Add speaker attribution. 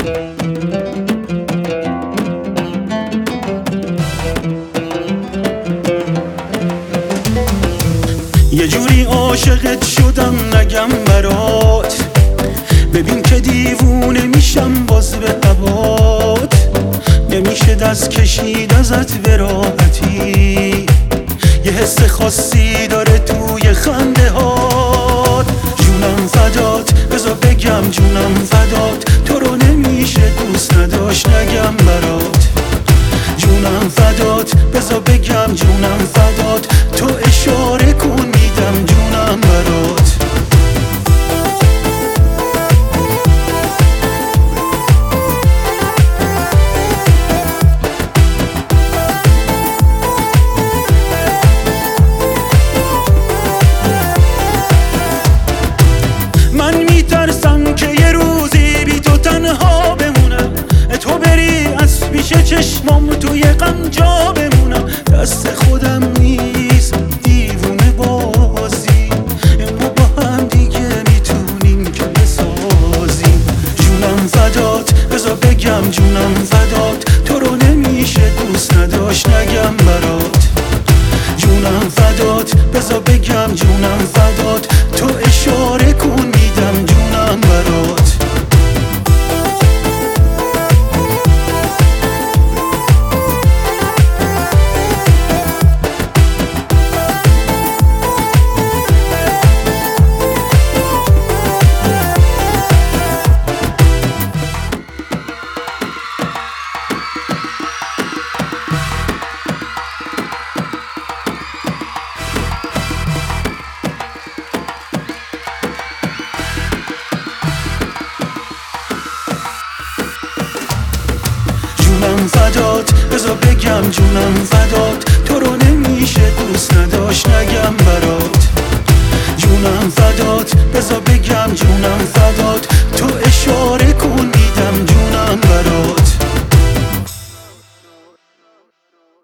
Speaker 1: یه جوری عاشقت شدم نگم برات، ببین که دیوونه میشم باز به هوات. نمیشه دست کشید ازت به راحتی، یه حس خاصی داره توی خنده هات. جونم فدات، بذار بگم جونم فدات، تو رو نمیشه دوست نداشت نگم برات. جونم فدات، بذار بگم جونم فدات، تو اشاره کن میدم جونم برات. من میترسم که یه روزی بی تو تنها بمونم، تو بری از پیش چشمام توی غم جا بمونم. دست خودم نیست دیوونه بازی، ما با هم دیگه میتونیم که بسازیم. جونم فدات، بذار بگم جونم فدات، تو رو نمیشه دوست نداشت نگم برات. جونم فدات، بذار بگم جونم فدات، تو اشاره کن میدم جونم برات. جونم فدات، بذار بگم جونم فدات، تو رو نمیشه دوست نداشت نگم برات. جونم فدات، بذار بگم جونم فدات.